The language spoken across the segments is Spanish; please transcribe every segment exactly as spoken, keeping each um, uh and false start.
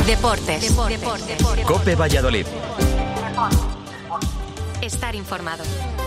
Deportes. Deportes. Deportes. COPE Valladolid. Estar informado.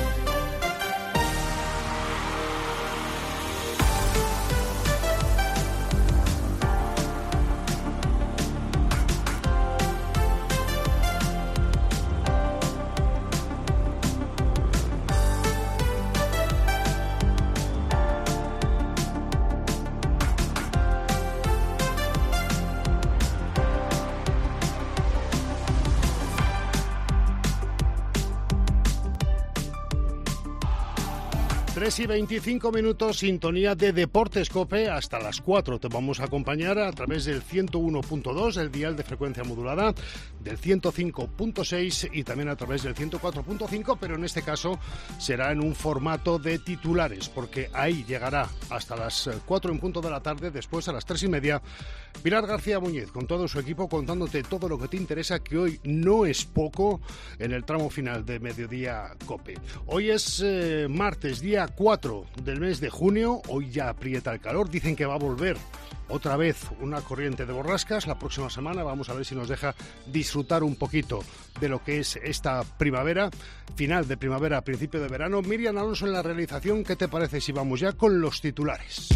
tres y veinticinco minutos, sintonía de Deportes COPE, hasta las cuatro te vamos a acompañar a través del ciento uno punto dos, el dial de frecuencia modulada, del ciento cinco punto seis y también a través del ciento cuatro punto cinco, pero en este caso será en un formato de titulares, porque ahí llegará hasta las cuatro en punto de la tarde, después a las tres y media, Pilar García Muñiz con todo su equipo contándote todo lo que te interesa, que hoy no es poco en el tramo final de Mediodía COPE. Hoy es eh, martes, día cuatro del mes de junio, hoy ya aprieta el calor, dicen que va a volver otra vez una corriente de borrascas la próxima semana, vamos a ver si nos deja disfrutar un poquito de lo que es esta primavera, final de primavera, principio de verano. Miriam Alonso en la realización, ¿qué te parece si vamos ya con los titulares?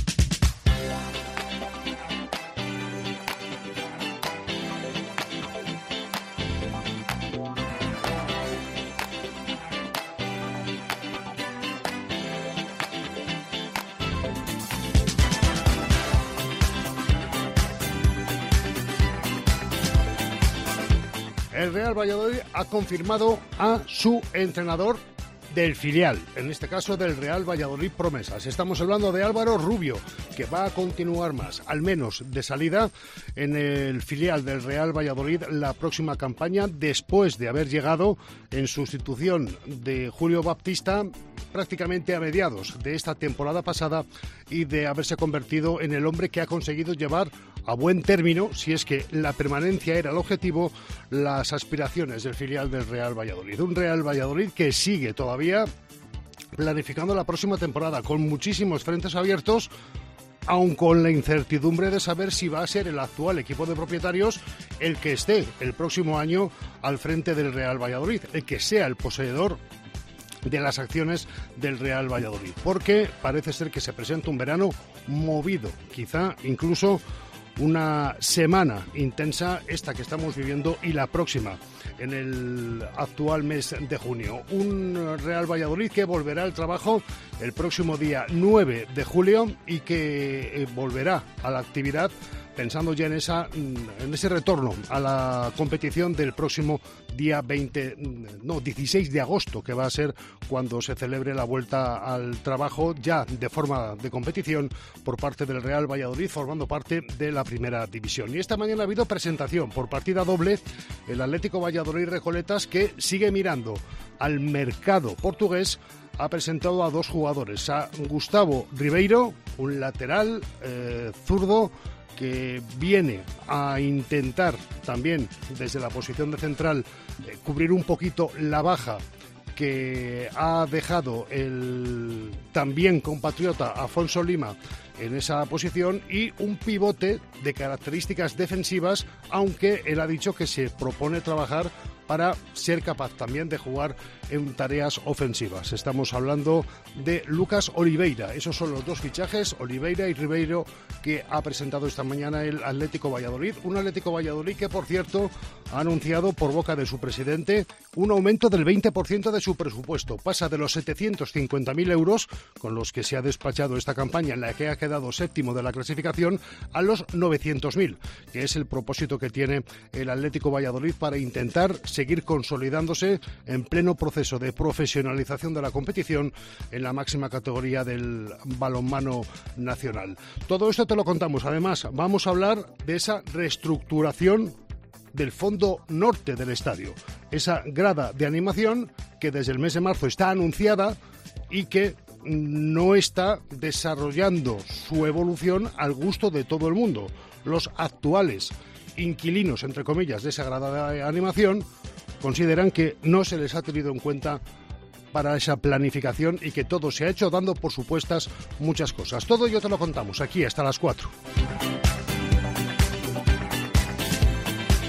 El Real Valladolid ha confirmado a su entrenador del filial, en este caso del Real Valladolid Promesas. Estamos hablando de Álvaro Rubio, que va a continuar más, al menos de salida, en el filial del Real Valladolid la próxima campaña, después de haber llegado en sustitución de Julio Baptista prácticamente a mediados de esta temporada pasada y de haberse convertido en el hombre que ha conseguido llevar a buen término, si es que la permanencia era el objetivo, las aspiraciones del filial del Real Valladolid. Un Real Valladolid que sigue todavía planificando la próxima temporada con muchísimos frentes abiertos, aun con la incertidumbre de saber si va a ser el actual equipo de propietarios el que esté el próximo año al frente del Real Valladolid, el que sea el poseedor de las acciones del Real Valladolid, porque parece ser que se presenta un verano movido, quizá incluso una semana intensa esta que estamos viviendo y la próxima en el actual mes de junio. Un Real Valladolid que volverá al trabajo el próximo día nueve de julio y que volverá a la actividad pensando ya en esa en ese retorno a la competición del próximo día veinte, no, dieciséis de agosto, que va a ser cuando se celebre la vuelta al trabajo ya de forma de competición por parte del Real Valladolid, formando parte de la primera división. Y esta mañana ha habido presentación por partida doble, el Atlético Valladolid Recoletas, que sigue mirando al mercado portugués. Ha presentado a dos jugadores, a Gustavo Ribeiro, un lateral eh, zurdo, que viene a intentar también desde la posición de central eh, cubrir un poquito la baja que ha dejado el también compatriota Afonso Lima en esa posición, y un pivote de características defensivas, aunque él ha dicho que se propone trabajar para ser capaz también de jugar en tareas ofensivas. Estamos hablando de Lucas Oliveira. Esos son los dos fichajes, Oliveira y Ribeiro, que ha presentado esta mañana el Atlético Valladolid. Un Atlético Valladolid que, por cierto, ha anunciado por boca de su presidente un aumento del veinte por ciento de su presupuesto. Pasa de los setecientos cincuenta mil euros, con los que se ha despachado esta campaña en la que ha quedado séptimo de la clasificación, a los novecientos mil, que es el propósito que tiene el Atlético Valladolid para intentar seguir consolidándose en pleno proceso de profesionalización de la competición en la máxima categoría del balonmano nacional. Todo esto te lo contamos. Además, vamos a hablar de esa reestructuración del fondo norte del estadio, esa grada de animación que desde el mes de marzo está anunciada y que no está desarrollando su evolución al gusto de todo el mundo. Los actuales inquilinos, entre comillas, de esa grada de animación consideran que no se les ha tenido en cuenta para esa planificación y que todo se ha hecho dando por supuestas muchas cosas. Todo ello te lo contamos aquí hasta las cuatro.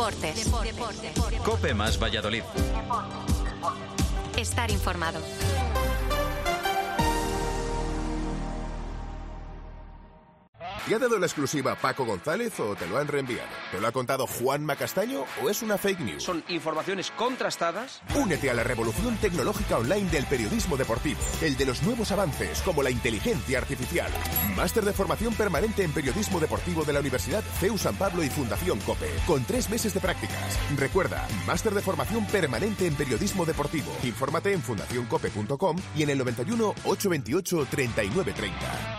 Deportes. Deportes. COPE más Valladolid. Estar informado. ¿Te ha dado la exclusiva Paco González o te lo han reenviado? ¿Te lo ha contado Juanma Castaño o es una fake news? Son informaciones contrastadas. Únete a la revolución tecnológica online del periodismo deportivo, el de los nuevos avances como la inteligencia artificial. Máster de formación permanente en periodismo deportivo de la Universidad C E U San Pablo y Fundación COPE, con tres meses de prácticas. Recuerda, máster de formación permanente en periodismo deportivo. Infórmate en fundación cope punto com y en el noventa y uno, ochocientos veintiocho, treinta y nueve treinta.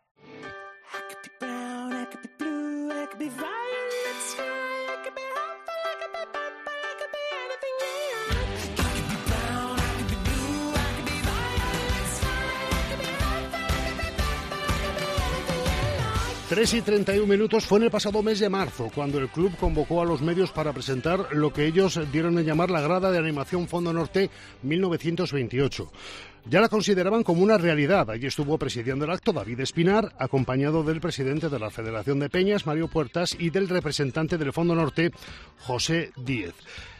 tres y treinta y un minutos. Fue en el pasado mes de marzo cuando el club convocó a los medios para presentar lo que ellos dieron en llamar la grada de animación Fondo Norte mil novecientos veintiocho. Ya la consideraban como una realidad. Allí estuvo presidiendo el acto David Espinar, acompañado del presidente de la Federación de Peñas, Mario Puertas, y del representante del Fondo Norte, José Díez.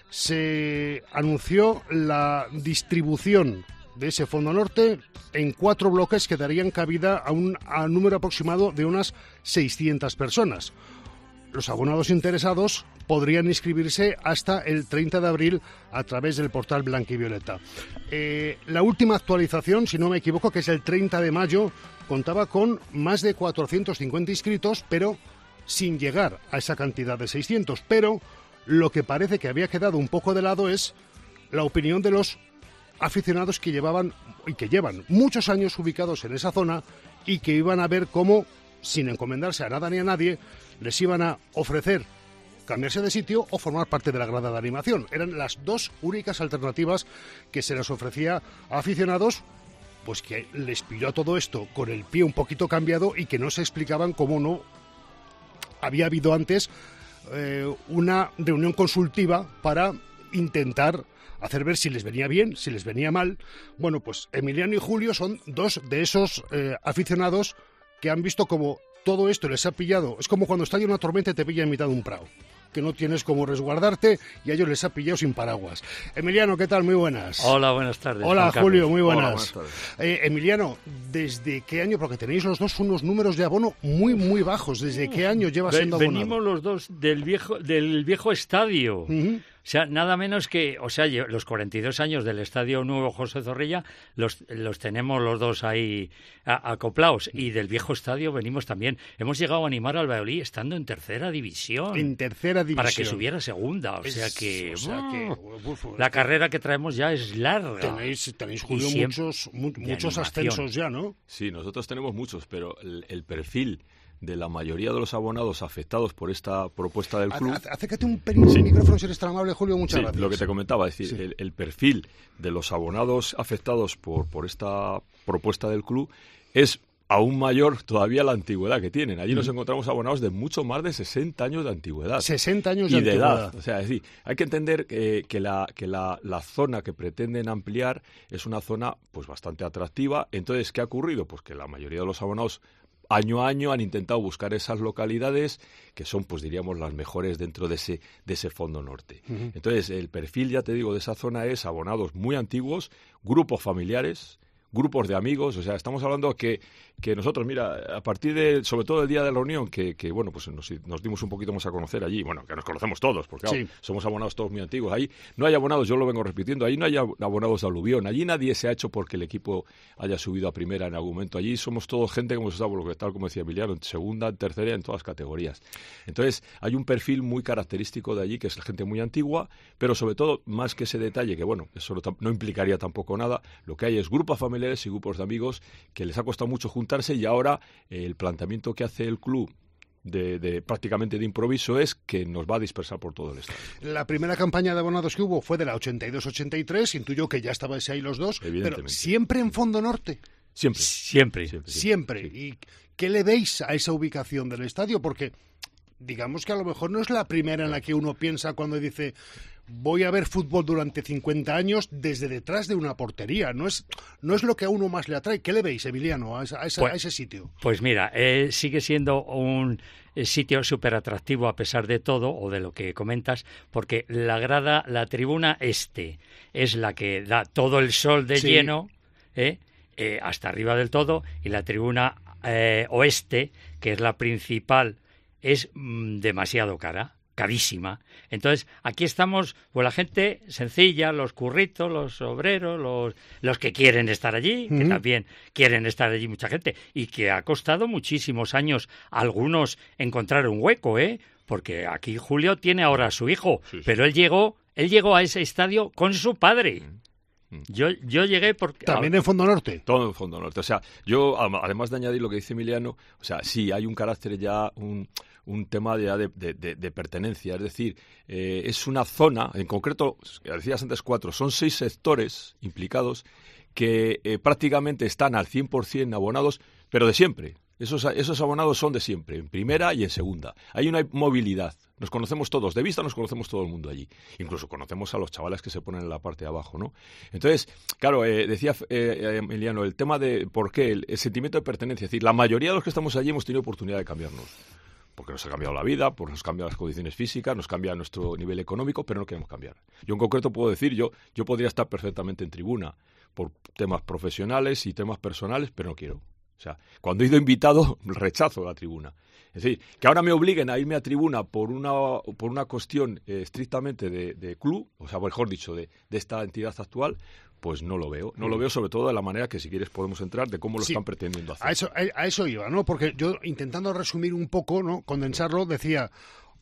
Se anunció la distribución de ese Fondo Norte en cuatro bloques que darían cabida a un a número aproximado de unas seiscientas personas. Los abonados interesados podrían inscribirse hasta el treinta de abril a través del portal Blanquivioleta. Eh, la última actualización, si no me equivoco, que es el treinta de mayo, contaba con más de cuatrocientos cincuenta inscritos, pero sin llegar a esa cantidad de seiscientos. Pero lo que parece que había quedado un poco de lado es la opinión de los aficionados que llevaban y que llevan muchos años ubicados en esa zona y que iban a ver cómo, sin encomendarse a nada ni a nadie, les iban a ofrecer cambiarse de sitio o formar parte de la grada de animación. Eran las dos únicas alternativas que se les ofrecía a aficionados, pues que les pilló todo esto con el pie un poquito cambiado y que no se explicaban cómo no había habido antes eh, una reunión consultiva para intentar hacer ver si les venía bien, si les venía mal. Bueno, pues Emiliano y Julio son dos de esos eh, aficionados que han visto como todo esto les ha pillado. Es como cuando estalla una tormenta y te pilla en mitad de un prado, que no tienes cómo resguardarte, y a ellos les ha pillado sin paraguas. Emiliano, ¿qué tal? Muy buenas. Hola, buenas tardes. Hola, Julio, muy buenas. Hola, buenas tardes. Eh, Emiliano, ¿desde qué año? Porque tenéis los dos unos números de abono muy, muy bajos. ¿Desde qué año lleva siendo abonado? Venimos los dos del viejo, del viejo estadio. Uh-huh. O sea, nada menos que, o sea, los cuarenta y dos años del Estadio Nuevo José Zorrilla los, los tenemos los dos ahí a, acoplados. Y del viejo estadio venimos también. Hemos llegado a animar al Valladolid estando en tercera división. En tercera división. Para que subiera a segunda. O sea es, que, o sea que uf, la carrera que traemos ya es larga. Tenéis, tenéis Julio, muchos, mu muchos ascensos ya, ¿no? Sí, nosotros tenemos muchos, pero el, el perfil de la mayoría de los abonados afectados por esta propuesta del club... Acércate un pelín sí. del micrófono, si eres tan amable, Julio, muchas sí, gracias. Lo que te comentaba, es decir, sí. el, el perfil de los abonados afectados por, por esta propuesta del club es aún mayor todavía la antigüedad que tienen. Allí mm. nos encontramos abonados de mucho más de sesenta años de antigüedad. sesenta años de y de antigüedad. edad. O sea, es decir, hay que entender que, que, la, que la, la zona que pretenden ampliar es una zona pues bastante atractiva. Entonces, ¿qué ha ocurrido? Pues que la mayoría de los abonados año a año han intentado buscar esas localidades que son, pues diríamos, las mejores dentro de ese, de ese Fondo Norte. Uh-huh. Entonces, el perfil, ya te digo, de esa zona es abonados muy antiguos, grupos familiares, grupos de amigos. O sea, estamos hablando que, que nosotros, mira, a partir de, sobre todo el día de la reunión, que, que bueno, pues nos, nos dimos un poquito más a conocer allí, bueno, que nos conocemos todos, porque claro, sí. somos abonados todos muy antiguos. Ahí no hay abonados, yo lo vengo repitiendo, ahí no hay abonados de aluvión, allí nadie se ha hecho porque el equipo haya subido a primera en algún momento. Allí somos todos gente como se sabe, tal como decía Emiliano, en segunda, en tercera, en todas las categorías. Entonces, hay un perfil muy característico de allí, que es la gente muy antigua, pero sobre todo, más que ese detalle, que bueno, eso no, no implicaría tampoco nada, lo que hay es grupos familiares y grupos de amigos que les ha costado mucho juntarse, y ahora eh, el planteamiento que hace el club de, de prácticamente de improviso es que nos va a dispersar por todo el estadio. La primera campaña de abonados que hubo fue de la ochenta y dos ochenta y tres, intuyo que ya estabais ahí los dos, pero siempre en Fondo Norte. Siempre. Siempre. Siempre. siempre. siempre. ¿Y qué le veis a esa ubicación del estadio? Porque digamos que a lo mejor no es la primera en la que uno piensa cuando dice, voy a ver fútbol durante cincuenta años desde detrás de una portería. No es, no es lo que a uno más le atrae. ¿Qué le veis, Emiliano, a, esa, a, esa, pues, a ese sitio? Pues mira, eh, sigue siendo un sitio súper atractivo a pesar de todo, o de lo que comentas, porque la grada, la tribuna este, es la que da todo el sol de Sí. lleno, ¿eh? Eh, hasta arriba del todo, y la tribuna eh, oeste, que es la principal, es mm, demasiado cara, carísima. Entonces, aquí estamos, pues la gente sencilla, los curritos, los obreros, los, los que quieren estar allí, que Ujú. también quieren estar allí mucha gente, y que ha costado muchísimos años a algunos encontrar un hueco, ¿eh? Porque aquí Julio tiene ahora a su hijo, Sí, sí. pero él llegó, él llegó a ese estadio con su padre. Yo, yo llegué porque... También en Fondo Norte. Todo en Fondo Norte. O sea, yo, am- además de añadir lo que dice Emiliano, o sea, sí, hay un carácter ya, un, un tema ya de, de, de, de pertenencia. Es decir, eh, es una zona, en concreto, decías antes cuatro, son seis sectores implicados que eh, prácticamente están al cien por ciento abonados, pero de siempre. Esos, esos abonados son de siempre, en primera y en segunda. Hay una movilidad. Nos conocemos todos, de vista nos conocemos todo el mundo allí. Incluso conocemos a los chavales que se ponen en la parte de abajo, ¿no? Entonces, claro, eh, decía eh, Emiliano, el tema de por qué, el, el sentimiento de pertenencia. Es decir, la mayoría de los que estamos allí hemos tenido oportunidad de cambiarnos. Porque nos ha cambiado la vida, porque nos cambian las condiciones físicas, nos cambia nuestro nivel económico, pero no queremos cambiar. Yo en concreto puedo decir, yo, yo podría estar perfectamente en tribuna por temas profesionales y temas personales, pero no quiero. O sea, cuando he ido invitado, rechazo la tribuna. Es decir, que ahora me obliguen a irme a tribuna por una, por una cuestión eh, estrictamente de, de club, o sea, mejor dicho, de, de esta entidad actual, pues no lo veo. No lo veo sobre todo de la manera que, si quieres, podemos entrar, de cómo lo Sí. están pretendiendo hacer. A eso, a, a eso iba, ¿no? Porque yo, intentando resumir un poco, ¿no? Condensarlo, decía,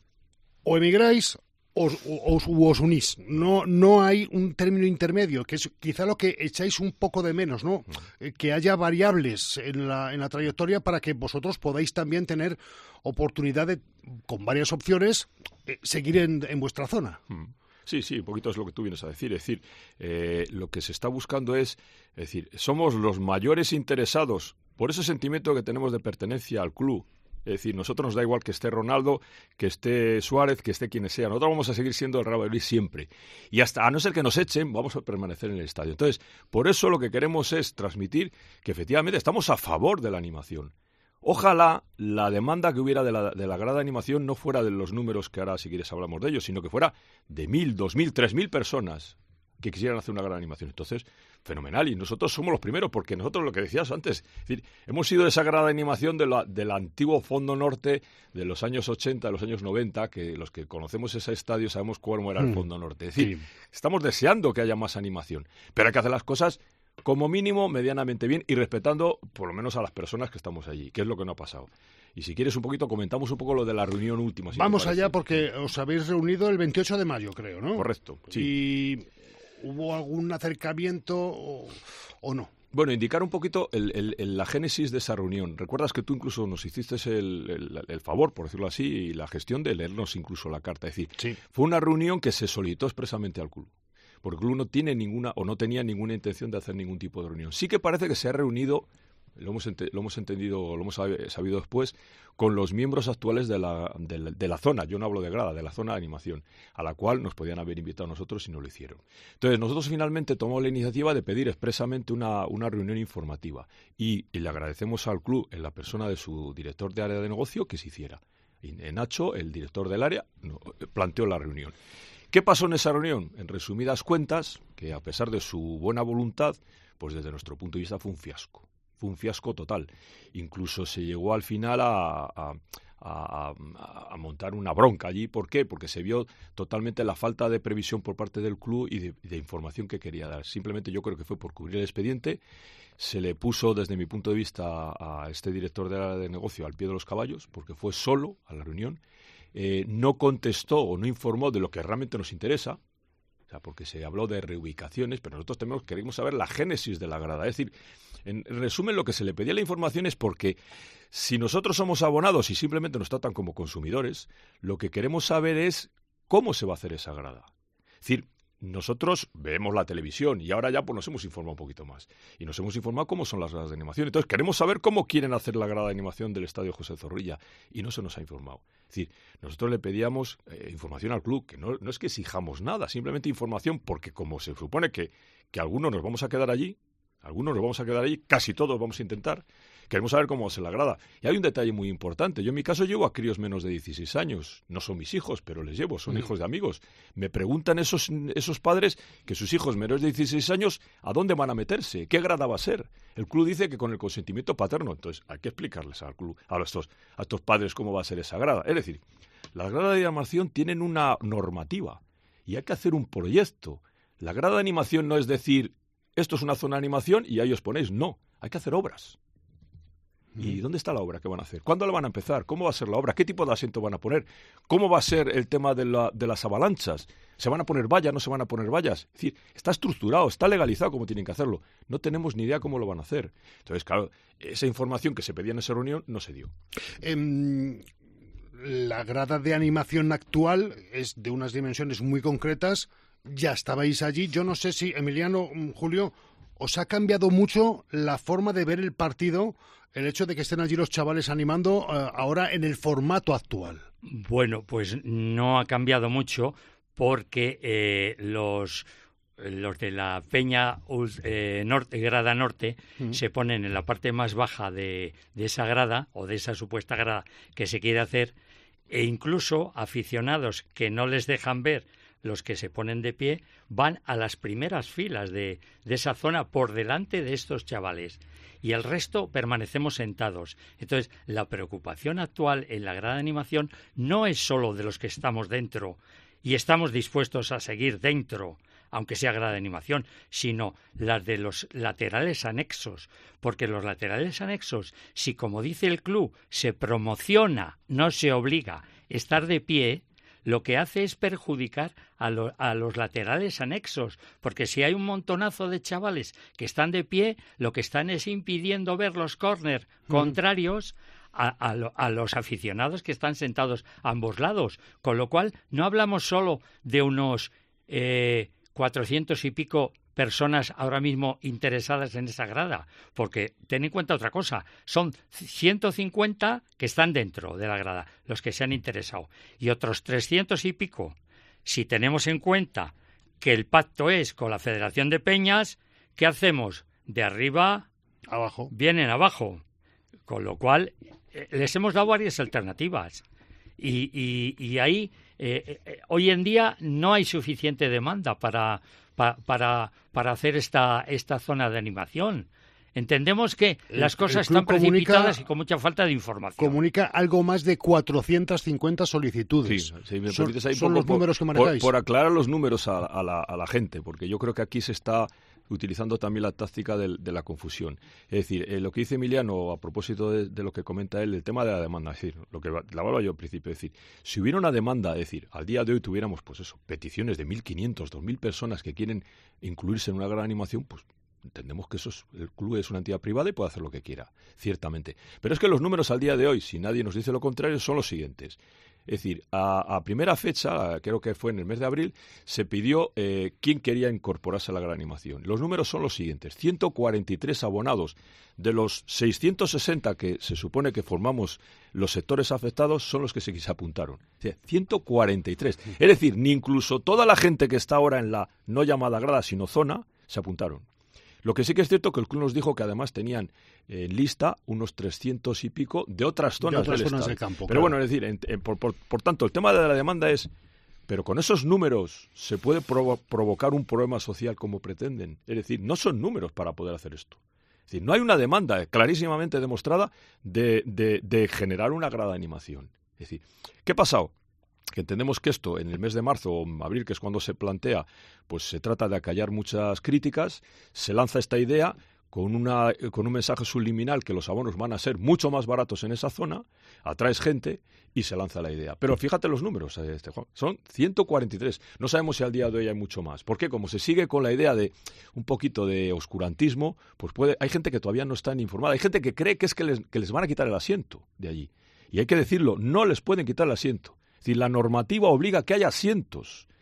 o emigráis os, os, o os unís. No, no hay un término intermedio, que es quizá lo que echáis un poco de menos, ¿no? Eh, que haya variables en la, en la trayectoria para que vosotros podáis también tener oportunidad de, con varias opciones, eh, seguir en, en vuestra zona. Mm. Sí, sí, un poquito es lo que tú vienes a decir. Es decir, eh, lo que se está buscando es, es decir, somos los mayores interesados por ese sentimiento que tenemos de pertenencia al club. Es decir, nosotros nos da igual que esté Ronaldo, que esté Suárez, que esté quien sea. Nosotros vamos a seguir siendo el Real Valladolid siempre. Y hasta, a no ser que nos echen, vamos a permanecer en el estadio. Entonces, por eso lo que queremos es transmitir que efectivamente estamos a favor de la animación. Ojalá la demanda que hubiera de la, de la grada de animación no fuera de los números que ahora, si quieres, hablamos de ellos, sino que fuera de mil, dos mil, tres mil personas que quisieran hacer una gran animación. Entonces, fenomenal. Y nosotros somos los primeros, porque nosotros, lo que decías antes, es decir, hemos sido esa grada de animación de la, del antiguo Fondo Norte de los años ochenta, de los años noventa, que los que conocemos ese estadio sabemos cómo era el Fondo Norte. Es decir, Sí. estamos deseando que haya más animación, pero hay que hacer las cosas como mínimo medianamente bien y respetando por lo menos a las personas que estamos allí, que es lo que no ha pasado. Y si quieres un poquito, comentamos un poco lo de la reunión última. Si Vamos te parece. allá porque os habéis reunido el veintiocho de mayo, creo, ¿no? Correcto, sí. Y ¿hubo algún acercamiento o, o no? Bueno, indicar un poquito el, el, el, la génesis de esa reunión. Recuerdas que tú incluso nos hiciste el, el, el favor, por decirlo así, y la gestión de leernos incluso la carta. Es decir, Sí. fue una reunión que se solicitó expresamente al club. Porque el club no tiene ninguna, o no tenía ninguna intención de hacer ningún tipo de reunión. Sí que parece que se ha reunido, lo hemos, ente, lo hemos entendido, lo hemos sabido después, con los miembros actuales de la, de, la, de la zona, yo no hablo de grada, de la zona de animación, a la cual nos podían haber invitado a nosotros si no lo hicieron. Entonces, nosotros finalmente tomamos la iniciativa de pedir expresamente una, una reunión informativa. Y, y le agradecemos al club, en la persona de su director de área de negocio, que se hiciera. Y Nacho, el director del área, no, planteó la reunión. ¿Qué pasó en esa reunión? En resumidas cuentas, que a pesar de su buena voluntad, pues desde nuestro punto de vista fue un fiasco. Fue un fiasco total. Incluso se llegó al final a, a, a, a montar una bronca allí. ¿Por qué? Porque se vio totalmente la falta de previsión por parte del club y de, de información que quería dar. Simplemente yo creo que fue por cubrir el expediente. Se le puso, desde mi punto de vista, a este director de área de negocio al pie de los caballos, porque fue solo a la reunión. Eh, no contestó o no informó de lo que realmente nos interesa, o sea, porque se habló de reubicaciones, pero nosotros tenemos, queremos saber la génesis de la grada. Es decir, en resumen, lo que se le pedía la información es porque si nosotros somos abonados y simplemente nos tratan como consumidores, lo que queremos saber es cómo se va a hacer esa grada. Es decir, nosotros vemos la televisión y ahora ya pues nos hemos informado un poquito más. Y nos hemos informado cómo son las gradas de animación. Entonces queremos saber cómo quieren hacer la grada de animación del Estadio José Zorrilla y no se nos ha informado. Es decir, nosotros le pedíamos eh, información al club, que no, no es que exijamos nada, simplemente información porque como se supone que, que algunos nos vamos a quedar allí, algunos nos vamos a quedar allí, casi todos vamos a intentar, queremos saber cómo se la grada. Y hay un detalle muy importante. Yo en mi caso llevo a críos menos de dieciséis años. No son mis hijos, pero les llevo, son mm. hijos de amigos. Me preguntan esos, esos padres que sus hijos menores de dieciséis años, ¿a dónde van a meterse? ¿Qué grada va a ser? El club dice que con el consentimiento paterno. Entonces hay que explicarles al club, a estos, a estos padres cómo va a ser esa grada. Es decir, las gradas de animación tienen una normativa y hay que hacer un proyecto. La grada de animación no es decir, esto es una zona de animación y ahí os ponéis. No, hay que hacer obras. ¿Y dónde está la obra que van a hacer? ¿Cuándo la van a empezar? ¿Cómo va a ser la obra? ¿Qué tipo de asiento van a poner? ¿Cómo va a ser el tema de, la, de las avalanchas? ¿Se van a poner vallas? ¿No se van a poner vallas? Es decir, está estructurado, está legalizado como tienen que hacerlo. No tenemos ni idea cómo lo van a hacer. Entonces, claro, esa información que se pedía en esa reunión no se dio. Eh, la grada de animación actual es de unas dimensiones muy concretas. Ya estabais allí. Yo no sé si, Emiliano, Julio, ¿os ha cambiado mucho la forma de ver el partido el hecho de que estén allí los chavales animando uh, ahora en el formato actual? Bueno, pues no ha cambiado mucho porque eh, los, los de la Peña eh, norte, Grada Norte mm. se ponen en la parte más baja de, de esa grada o de esa supuesta grada que se quiere hacer, e incluso aficionados que no les dejan ver, los que se ponen de pie, van a las primeras filas de, de esa zona por delante de estos chavales y el resto permanecemos sentados. Entonces, la preocupación actual en la grada de animación no es solo de los que estamos dentro y estamos dispuestos a seguir dentro, aunque sea grada de animación, sino las de los laterales anexos, porque los laterales anexos, si como dice el club, se promociona, no se obliga a estar de pie, lo que hace es perjudicar a, lo, a los laterales anexos, porque si hay un montonazo de chavales que están de pie, lo que están es impidiendo ver los córner mm. contrarios a, a, lo, a los aficionados que están sentados a ambos lados, con lo cual no hablamos solo de unos eh, cuatrocientos y pico personas ahora mismo interesadas en esa grada, porque ten en cuenta otra cosa, son ciento cincuenta que están dentro de la grada, los que se han interesado, y otros trescientos y pico, si tenemos en cuenta que el pacto es con la Federación de Peñas, ¿qué hacemos? De arriba abajo vienen abajo, con lo cual eh, les hemos dado varias alternativas, y, y, y ahí eh, eh, hoy en día no hay suficiente demanda para Pa, para, para hacer esta, esta zona de animación. Entendemos que el, las cosas están precipitadas comunica, y con mucha falta de información. Comunica algo más de cuatrocientas cincuenta solicitudes. Sí, sí, me son, ahí son poco, los números que manejáis. Por, por aclarar los números a, a, la, a la gente, porque yo creo que aquí se está utilizando también la táctica de, de la confusión. Es decir, eh, lo que dice Emiliano a propósito de, de lo que comenta él, el tema de la demanda, es decir, lo que la hablaba yo al principio, es decir, si hubiera una demanda, es decir, al día de hoy tuviéramos, pues eso, peticiones de mil quinientas, dos mil personas que quieren incluirse en una gran animación, pues entendemos que eso es, el club es una entidad privada y puede hacer lo que quiera, ciertamente. Pero es que los números al día de hoy, si nadie nos dice lo contrario, son los siguientes. Es decir, a, a primera fecha, creo que fue en el mes de abril, se pidió eh, quién quería incorporarse a la gran animación. Los números son los siguientes. ciento cuarenta y tres abonados de los seiscientos sesenta que se supone que formamos los sectores afectados son los que se, se apuntaron. O sea, ciento cuarenta y tres. Es decir, ni incluso toda la gente que está ahora en la no llamada grada, sino zona, se apuntaron. Lo que sí que es cierto que el club nos dijo que además tenían en lista unos trescientos y pico de otras zonas, de otras del zonas estado. de campo. Pero claro. bueno, es decir, en, en, por, por, por tanto, el tema de la demanda es, pero con esos números se puede provo- provocar un problema social como pretenden. Es decir, no son números para poder hacer esto. Es decir, no hay una demanda clarísimamente demostrada de, de, de generar una grada de animación. Es decir, ¿qué ha pasado? Que entendemos que esto en el mes de marzo o abril, que es cuando se plantea, pues se trata de acallar muchas críticas, se lanza esta idea con, una, con un mensaje subliminal que los abonos van a ser mucho más baratos en esa zona, atraes gente y se lanza la idea. Pero fíjate los números, este, Juan, son ciento cuarenta y tres. No sabemos si al día de hoy hay mucho más. ¿Por qué? Como se sigue con la idea de un poquito de oscurantismo, pues puede, hay gente que todavía no está informada, hay gente que cree que es que les, que les van a quitar el asiento de allí. Y hay que decirlo, no les pueden quitar el asiento. Es decir, la normativa obliga a que haya asientos.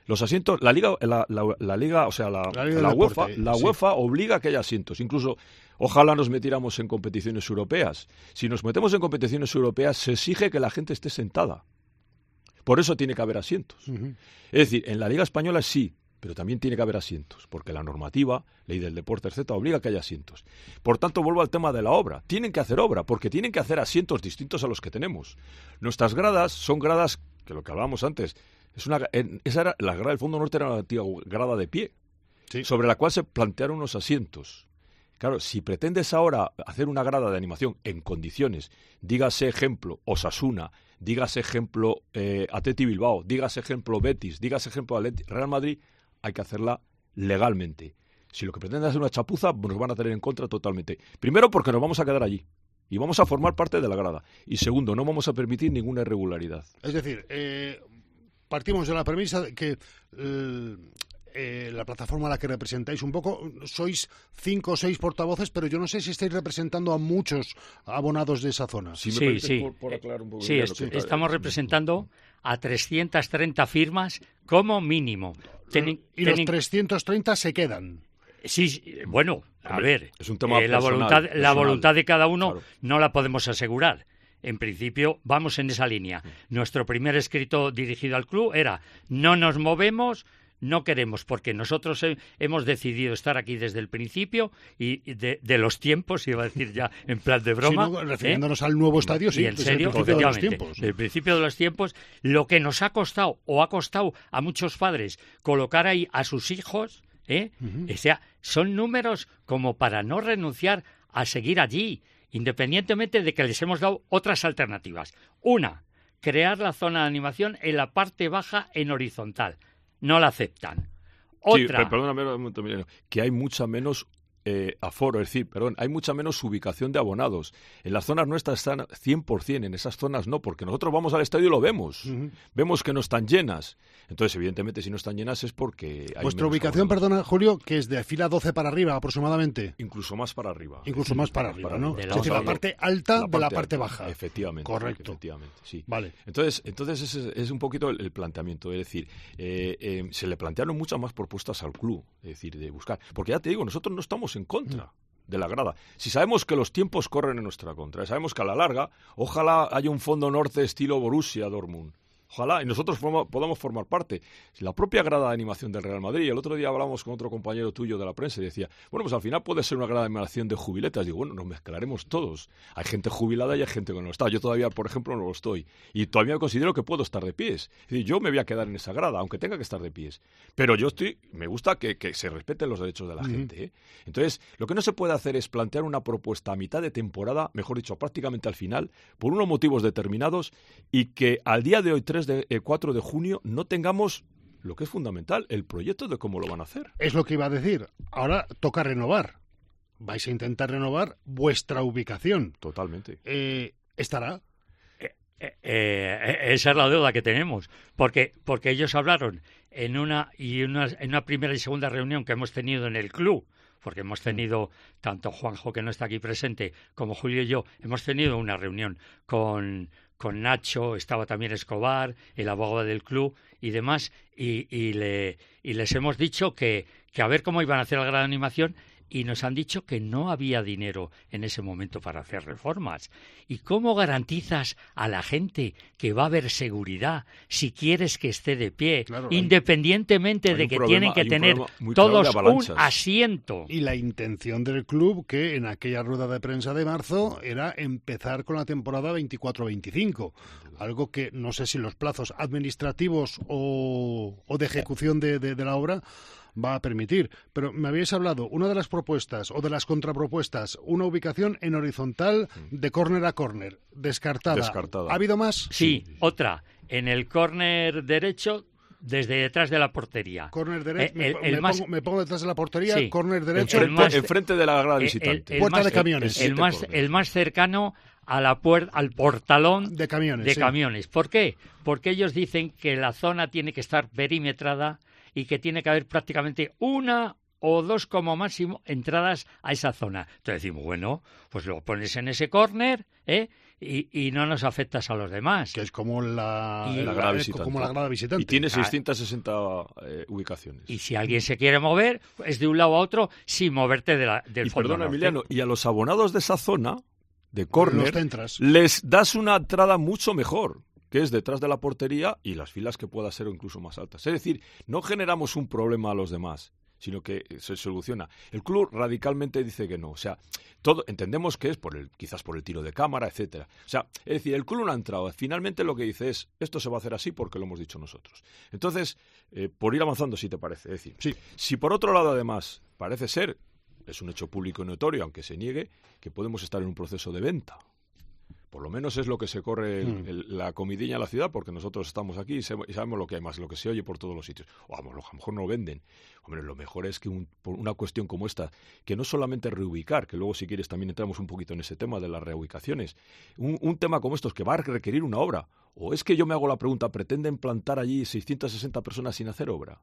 Los asientos, la liga, la, la, la liga, o sea, la, la, liga la deporte, UEFA, la sí. UEFA obliga a que haya asientos. Incluso, ojalá nos metiéramos en competiciones europeas. Si nos metemos en competiciones europeas, se exige que la gente esté sentada. Por eso tiene que haber asientos. Uh-huh. Es decir, en la liga española sí, pero también tiene que haber asientos, porque la normativa, ley del deporte, etcétera, obliga a que haya asientos. Por tanto, vuelvo al tema de la obra. Tienen que hacer obra, porque tienen que hacer asientos distintos a los que tenemos. Nuestras gradas son gradas, que lo que hablábamos antes, es una, esa era, la grada del Fondo Norte era una antigua grada de pie, sí, sobre la cual se plantearon unos asientos. Claro, si pretendes ahora hacer una grada de animación en condiciones, dígase ejemplo Osasuna, dígase ejemplo eh, Atleti Bilbao, dígase ejemplo Betis, dígase ejemplo Atleti, Real Madrid, hay que hacerla legalmente. Si lo que pretende es una chapuza, nos van a tener en contra totalmente. Primero, porque nos vamos a quedar allí y vamos a formar parte de la grada. Y segundo, no vamos a permitir ninguna irregularidad. Es decir, eh, partimos de la premisa de que eh, eh, la plataforma a la que representáis un poco, sois cinco o seis portavoces, pero yo no sé si estáis representando a muchos abonados de esa zona. Si sí, sí. Por, por aclarar un poco sí, es, que estamos representando a trescientas treinta firmas como mínimo. Ten, y ten, los trescientos treinta se quedan. Sí, bueno, a ver, es un tema eh, la, personal, voluntad, personal. la voluntad de cada uno claro. no la podemos asegurar. En principio, vamos en esa línea. Nuestro primer escrito dirigido al club era: no nos movemos, no queremos, porque nosotros he, hemos decidido estar aquí desde el principio y de, de los tiempos, iba a decir ya en plan de broma. Sí, no, refiriéndonos ¿eh? al nuevo estadio, sí. Y en serio, el principio de los tiempos. El principio de los tiempos, lo que nos ha costado o ha costado a muchos padres colocar ahí a sus hijos, ¿eh? Uh-huh. O sea, son números como para no renunciar a seguir allí, independientemente de que les hemos dado otras alternativas. Una, crear la zona de animación en la parte baja en horizontal. No la aceptan. Otra. Sí, perdóname, que hay mucha menos eh, aforo, es decir, perdón, hay mucha menos ubicación de abonados. En las zonas nuestras están cien por ciento, en esas zonas no, porque nosotros vamos al estadio y lo vemos. Uh-huh. Vemos que no están llenas. Entonces, evidentemente, si no están llenas es porque hay Vuestra ubicación, abonados. Perdona, Julio, que es de fila doce para arriba aproximadamente. Incluso más para arriba. Incluso más para arriba, para ¿no? arriba. Es decir, la parte alta la parte de la parte alta. baja. Efectivamente. Correcto. Efectivamente, sí. Vale. Entonces, entonces ese es un poquito el, el planteamiento. Es decir, eh, eh, se le plantearon muchas más propuestas al club, es decir, de buscar. Porque ya te digo, nosotros no estamos en contra. Mm. de la grada. Si sabemos que los tiempos corren en nuestra contra, sabemos que a la larga, ojalá haya un fondo norte estilo Borussia Dortmund. Ojalá, y nosotros forma, podamos formar parte. La propia grada de animación del Real Madrid, el otro día hablamos con otro compañero tuyo de la prensa y decía, bueno, pues al final puede ser una grada de animación de jubiletas. Digo, bueno, nos mezclaremos todos. Hay gente jubilada y hay gente que no está. Yo todavía, por ejemplo, no lo estoy. Y todavía considero que puedo estar de pies. Es decir, yo me voy a quedar en esa grada, aunque tenga que estar de pies. Pero yo estoy, me gusta que, que se respeten los derechos de la uh-huh. gente. ¿eh? Entonces, lo que no se puede hacer es plantear una propuesta a mitad de temporada, mejor dicho, prácticamente al final, por unos motivos determinados, y que al día de hoy, tres de, eh, cuatro de junio, no tengamos lo que es fundamental, el proyecto de cómo lo van a hacer. Es lo que iba a decir. Ahora toca renovar. Vais a intentar renovar vuestra ubicación. Totalmente. Eh, ¿Estará? Eh, eh, eh, esa es la deuda que tenemos. Porque, porque ellos hablaron en una, y una, en una primera y segunda reunión que hemos tenido en el club, porque hemos tenido, tanto Juanjo, que no está aquí presente, como Julio y yo, hemos tenido una reunión con... con Nacho, estaba también Escobar, el abogado del club y demás, y, y, le, y les hemos dicho que, que a ver cómo iban a hacer la gran animación, y nos han dicho que no había dinero en ese momento para hacer reformas. ¿Y cómo garantizas a la gente que va a haber seguridad si quieres que esté de pie, claro, independientemente de que problema, tienen que tener todos un asiento? Y la intención del club, que en aquella rueda de prensa de marzo, era empezar con la temporada veinticuatro veinticinco, algo que no sé si los plazos administrativos o, o de ejecución de, de, de la obra va a permitir. Pero me habéis hablado, una de las propuestas o de las contrapropuestas, una ubicación en horizontal de córner a córner, descartada. descartada. ¿Ha habido más? Sí, sí, otra. En el córner derecho, desde detrás de la portería. Córner derecho, eh, el, me, el me, más, pongo, me pongo detrás de la portería, sí, córner derecho. Enfrente, más, enfrente de la grada visitante. El, el Puerta más, de camiones. El, el, más, el más cercano a la puer- al portalón de camiones. De sí. camiones. ¿Por qué? Porque ellos dicen que la zona tiene que estar perimetrada y que tiene que haber prácticamente una o dos como máximo entradas a esa zona. Entonces decimos, bueno, pues lo pones en ese córner, ¿eh? y, y no nos afectas a los demás. Que es como la, Y- el- La grada el- visitante. como la grada visitante. Y tiene Ah. seiscientas sesenta eh, ubicaciones. Y si alguien se quiere mover, es de un lado a otro sin moverte de la, del Y fondo perdona, norte. Emiliano, y a los abonados de esa zona, de Los córner, centras. les das una entrada mucho mejor, que es detrás de la portería y las filas que pueda ser incluso más altas. Es decir, no generamos un problema a los demás, sino que se soluciona. El club radicalmente dice que no. O sea, todo entendemos que es por el, quizás por el tiro de cámara, etcétera. O sea, es decir, el club no ha entrado. Finalmente lo que dice es, esto se va a hacer así porque lo hemos dicho nosotros. Entonces, eh, por ir avanzando, si te parece. Es decir, Sí. si por otro lado, además, parece ser, es un hecho público y notorio, aunque se niegue, que podemos estar en un proceso de venta. Por lo menos es lo que se corre el- Mm. el- la comidilla en la ciudad, porque nosotros estamos aquí y, se- y sabemos lo que hay más, lo que se oye por todos los sitios. O a lo a lo mejor no lo venden. Hombre, lo mejor es que un- por una cuestión como esta, que no solamente reubicar, que luego si quieres también entramos un poquito en ese tema de las reubicaciones, un, un tema como estos que va a requerir una obra. O es que yo me hago la pregunta, ¿pretenden plantar allí seiscientas sesenta personas sin hacer obra?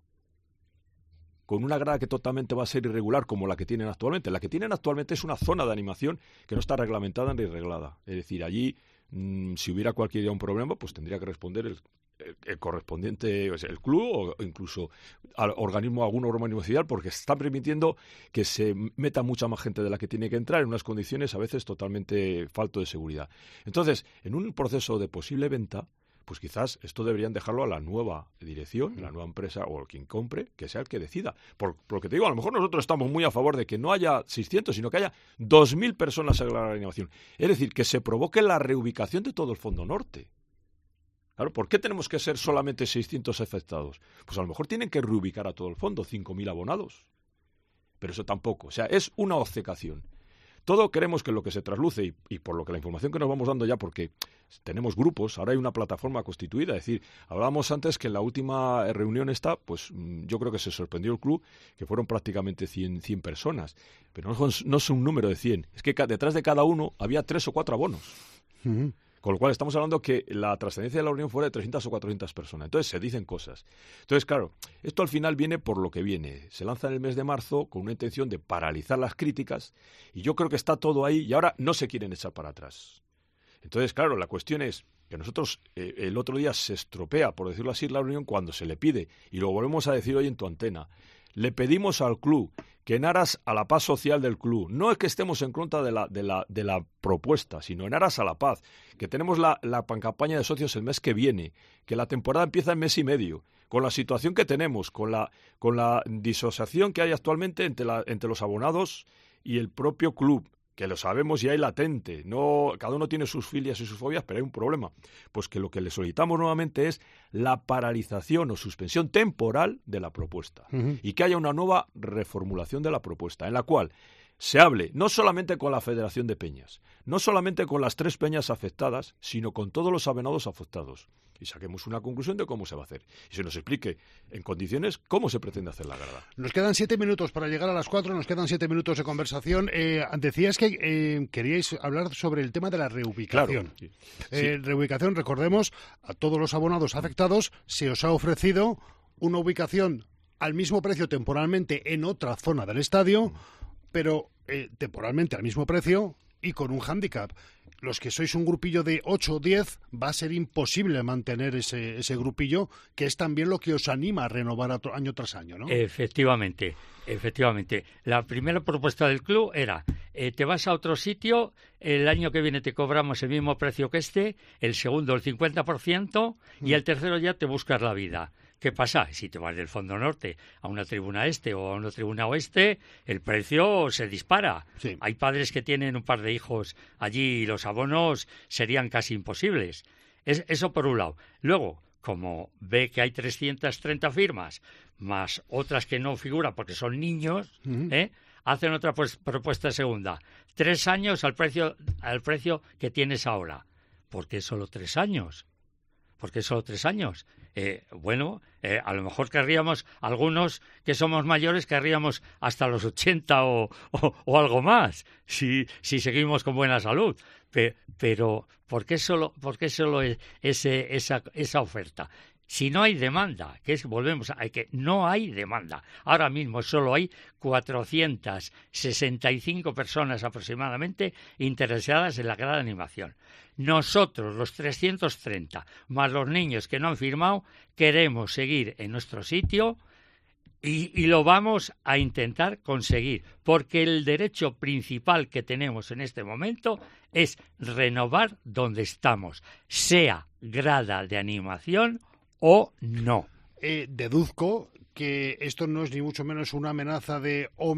Con una grada que totalmente va a ser irregular como la que tienen actualmente. La que tienen actualmente es una zona de animación que no está reglamentada ni reglada. Es decir, allí, mmm, si hubiera cualquier día un problema, pues tendría que responder el, el, el correspondiente, o sea, el club o incluso al organismo, algún organismo ciudad, porque está permitiendo que se meta mucha más gente de la que tiene que entrar en unas condiciones a veces totalmente falto de seguridad. Entonces, en un proceso de posible venta, pues quizás esto deberían dejarlo a la nueva dirección, la nueva empresa o quien compre, que sea el que decida. Por, por lo que te digo, a lo mejor nosotros estamos muy a favor de que no haya seiscientos, sino que haya dos mil personas en la animación. Es decir, que se provoque la reubicación de todo el Fondo Norte. Claro, ¿por qué tenemos que ser solamente seiscientos afectados? Pues a lo mejor tienen que reubicar a todo el fondo, cinco mil abonados. Pero eso tampoco. O sea, es una obcecación. Todo queremos que lo que se trasluce, y, y por lo que la información que nos vamos dando ya, porque tenemos grupos, ahora hay una plataforma constituida, es decir, hablábamos antes que en la última reunión esta, pues yo creo que se sorprendió el club, que fueron prácticamente cien, cien personas, pero no, no es un número de cien, es que detrás de cada uno había tres o cuatro abonos. Ujú. Con lo cual estamos hablando que la trascendencia de la reunión fuera de trescientas o cuatrocientas personas. Entonces se dicen cosas. Entonces, claro, esto al final viene por lo que viene. Se lanza en el mes de marzo con una intención de paralizar las críticas y yo creo que está todo ahí y ahora no se quieren echar para atrás. Entonces, claro, la cuestión es que nosotros eh, el otro día se estropea, por decirlo así, la reunión cuando se le pide, y lo volvemos a decir hoy en tu antena, le pedimos al club que en aras a la paz social del club, no es que estemos en contra de la, de la, de la propuesta, sino en aras a la paz, que tenemos la, la campaña de socios el mes que viene, que la temporada empieza en mes y medio, con la situación que tenemos, con la, con la disociación que hay actualmente entre, la, entre los abonados y el propio club, que lo sabemos y hay latente, no, cada uno tiene sus filias y sus fobias, pero hay un problema, pues que lo que le solicitamos nuevamente es la paralización o suspensión temporal de la propuesta, Ujú. y que haya una nueva reformulación de la propuesta, en la cual se hable no solamente con la Federación de Peñas, no solamente con las tres peñas afectadas, sino con todos los abonados afectados, y saquemos una conclusión de cómo se va a hacer, y se nos explique en condiciones cómo se pretende hacer la grada. Nos quedan siete minutos para llegar a las cuatro, nos quedan siete minutos de conversación. Eh, decías que eh, queríais hablar sobre el tema de la reubicación. Sí. Eh, reubicación, recordemos, a todos los abonados afectados se os ha ofrecido una ubicación al mismo precio temporalmente en otra zona del estadio, pero eh, temporalmente al mismo precio y con un hándicap. Los que sois un grupillo de ocho o diez, va a ser imposible mantener ese, ese grupillo, que es también lo que os anima a renovar otro, año tras año, ¿no? Efectivamente, efectivamente. La primera propuesta del club era, eh, te vas a otro sitio, el año que viene te cobramos el mismo precio que este, el segundo el cincuenta por ciento y el tercero ya te buscas la vida. ¿Qué pasa? Si te vas del Fondo Norte a una tribuna este o a una tribuna oeste, el precio se dispara. Sí. Hay padres que tienen un par de hijos allí y los abonos serían casi imposibles. Es, eso por un lado. Luego, como ve que hay trescientas treinta firmas, más otras que no figuran porque son niños, Ujú. ¿eh? hacen otra pues, propuesta segunda. Tres años al precio, al precio que tienes ahora. ¿Por qué solo tres años? ¿Por qué solo tres años? Eh, bueno, eh, a lo mejor querríamos, algunos que somos mayores, querríamos hasta los ochenta o, o, o algo más, si, si seguimos con buena salud. Pe, pero, ¿por qué solo, por qué solo ese, esa, esa oferta? Si no hay demanda, que es, volvemos a que no hay demanda. Ahora mismo solo hay cuatrocientas sesenta y cinco personas aproximadamente interesadas en la grada de animación. Nosotros, los trescientos treinta, más los niños que no han firmado, queremos seguir en nuestro sitio y, y lo vamos a intentar conseguir, porque el derecho principal que tenemos en este momento es renovar donde estamos, sea grada de animación o no. Eh, deduzco que esto no es ni mucho menos una amenaza de o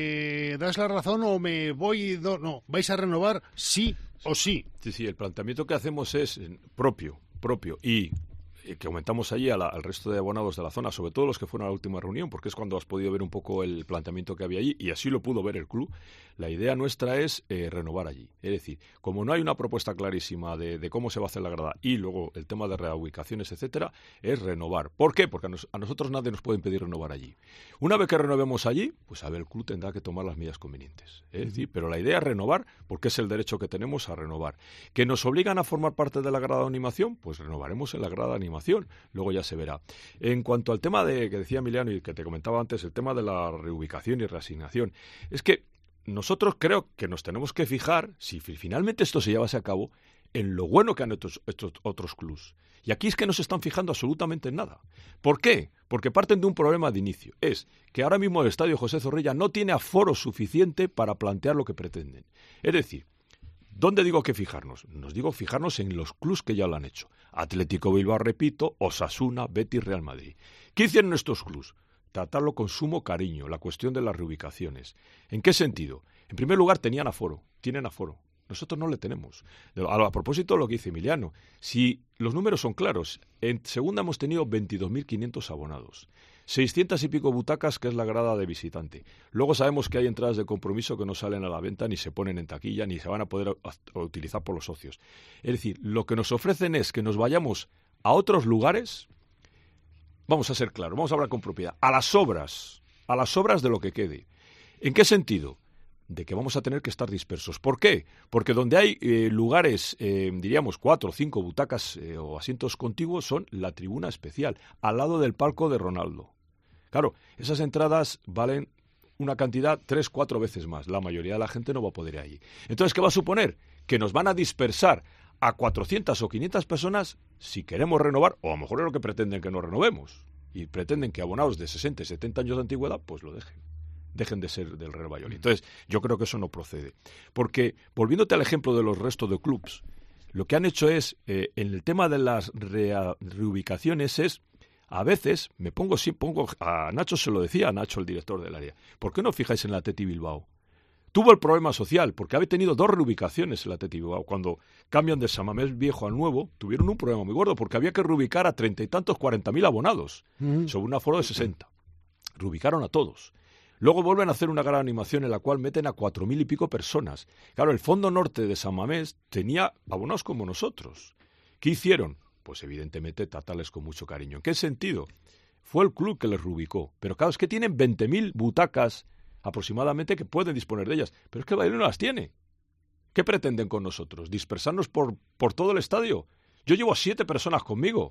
me das la razón o me voy... Do... No, vais a renovar sí o sí. Sí, sí, el planteamiento que hacemos es propio, propio y que aumentamos allí a la, al resto de abonados de la zona, sobre todo los que fueron a la última reunión, porque es cuando has podido ver un poco el planteamiento que había allí, y así lo pudo ver el club. La idea nuestra es eh, renovar allí. Es decir, como no hay una propuesta clarísima de, de cómo se va a hacer la grada y luego el tema de reubicaciones, etcétera, es renovar. ¿Por qué? Porque a, nos, a nosotros nadie nos puede impedir renovar allí. Una vez que renovemos allí, pues a ver, el club tendrá que tomar las medidas convenientes. Es decir, pero la idea es renovar porque es el derecho que tenemos a renovar. ¿Que nos obligan a formar parte de la grada de animación? Pues renovaremos en la grada de animación. Luego ya se verá. En cuanto al tema de que decía Emiliano y que te comentaba antes, el tema de la reubicación y reasignación, es que nosotros creo que nos tenemos que fijar, si finalmente esto se llevase a cabo, en lo bueno que han hecho estos otros clubs. Y aquí es que no se están fijando absolutamente en nada. ¿Por qué? Porque parten de un problema de inicio. Es que ahora mismo el Estadio José Zorrilla no tiene aforo suficiente para plantear lo que pretenden. Es decir, ¿dónde digo que fijarnos? Nos digo fijarnos en los clubs que ya lo han hecho. Atlético Bilbao, repito, Osasuna, Betis, Real Madrid. ¿Qué hicieron estos clubs? Tratarlo con sumo cariño, la cuestión de las reubicaciones. ¿En qué sentido? En primer lugar, tenían aforo, tienen aforo. Nosotros no le tenemos. A, a propósito de lo que dice Emiliano, si los números son claros, en segunda hemos tenido veintidós mil quinientos abonados. seiscientas y pico butacas, que es la grada de visitante. Luego sabemos que hay entradas de compromiso que no salen a la venta, ni se ponen en taquilla, ni se van a poder a, a utilizar por los socios. Es decir, lo que nos ofrecen es que nos vayamos a otros lugares, vamos a ser claros, vamos a hablar con propiedad, a las obras, a las obras de lo que quede. ¿En qué sentido? De que vamos a tener que estar dispersos. ¿Por qué? Porque donde hay eh, lugares, eh, diríamos, cuatro o cinco butacas eh, o asientos contiguos, son la tribuna especial, al lado del palco de Ronaldo. Claro, esas entradas valen una cantidad tres, cuatro veces más. La mayoría de la gente no va a poder ir allí. Entonces, ¿qué va a suponer? Que nos van a dispersar a cuatrocientas o quinientas personas si queremos renovar, o a lo mejor es lo que pretenden que no renovemos, y pretenden que abonados de sesenta y setenta años de antigüedad, pues lo dejen. dejen de ser del Real Valladolid. Entonces, yo creo que eso no procede. Porque, volviéndote al ejemplo de los restos de clubs, lo que han hecho es, eh, en el tema de las rea- reubicaciones, es, a veces, me pongo, sí, pongo, a Nacho se lo decía, a Nacho, el director del área, ¿por qué no fijáis en la Athletic Bilbao? Tuvo el problema social, porque había tenido dos reubicaciones en la Athletic Bilbao. Cuando cambian de San Mamés Viejo al Nuevo, tuvieron un problema muy gordo, porque había que reubicar a treinta y tantos, cuarenta mil abonados, mm. sobre un aforo de sesenta. Reubicaron a todos. Luego vuelven a hacer una gran animación en la cual meten a cuatro mil y pico personas. Claro, el Fondo Norte de San Mamés tenía abonados como nosotros. ¿Qué hicieron? Pues evidentemente tratarles con mucho cariño. ¿En qué sentido? Fue el club que les reubicó. Pero claro, es que tienen veinte mil butacas aproximadamente que pueden disponer de ellas. Pero es que el Valladolid no las tiene. ¿Qué pretenden con nosotros? ¿Dispersarnos por, por todo el estadio? Yo llevo a siete personas conmigo.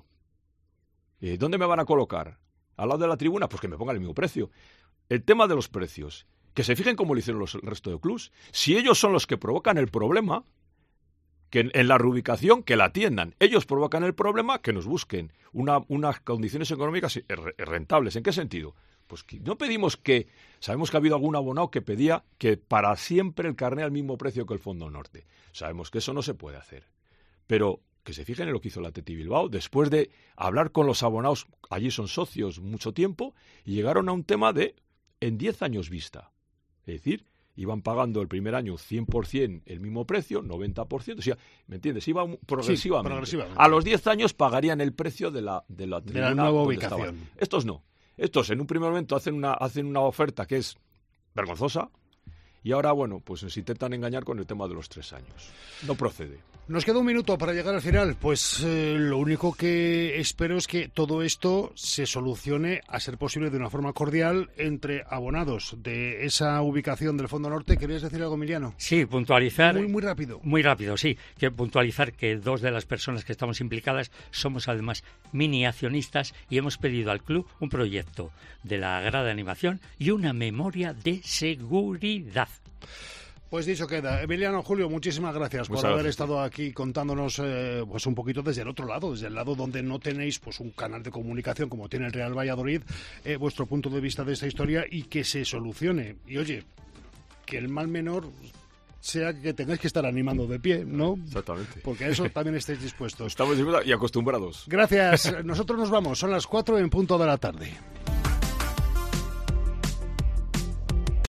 ¿Y dónde me van a colocar? ¿Al lado de la tribuna? Pues que me pongan el mismo precio. El tema de los precios, que se fijen cómo lo hicieron los, el resto de clubs. Si ellos son los que provocan el problema, que en, en la reubicación, que la atiendan. Ellos provocan el problema, que nos busquen una, unas condiciones económicas rentables. ¿En qué sentido? Pues que no pedimos que... Sabemos que ha habido algún abonado que pedía que para siempre el carné al mismo precio que el Fondo Norte. Sabemos que eso no se puede hacer. Pero que se fijen en lo que hizo la Athletic Bilbao, después de hablar con los abonados, allí son socios mucho tiempo, y llegaron a un tema de en diez años vista. Es decir, iban pagando el primer año cien por ciento el mismo precio, noventa por ciento, o sea, ¿me entiendes? Iba progresivamente. Sí, progresivamente. A los diez años pagarían el precio de la, de la, de la nueva ubicación. Estaban. Estos no. Estos en un primer momento hacen una, hacen una oferta que es vergonzosa, Y ahora, bueno, pues nos intentan engañar con el tema de los tres años. No procede. Nos queda un minuto para llegar al final. Pues eh, lo único que espero es que todo esto se solucione, a ser posible, de una forma cordial entre abonados de esa ubicación del Fondo Norte. ¿Querías decir algo, Emiliano? Sí, puntualizar... Muy, muy rápido. Muy rápido, sí. Que puntualizar que dos de las personas que estamos implicadas somos además mini accionistas y hemos pedido al club un proyecto de la grada de animación y una memoria de seguridad. Pues dicho queda. Emiliano, Julio, muchísimas gracias Muchas por haber gracias. estado aquí contándonos eh, pues un poquito desde el otro lado, desde el lado donde no tenéis pues un canal de comunicación como tiene el Real Valladolid, eh, vuestro punto de vista de esta historia y que se solucione. Y oye, que el mal menor sea que tengáis que estar animando de pie, ¿no? Exactamente. Porque a eso también estáis dispuestos. Estamos dispuestos y acostumbrados. Gracias. Nosotros nos vamos. Son las cuatro en punto de la tarde.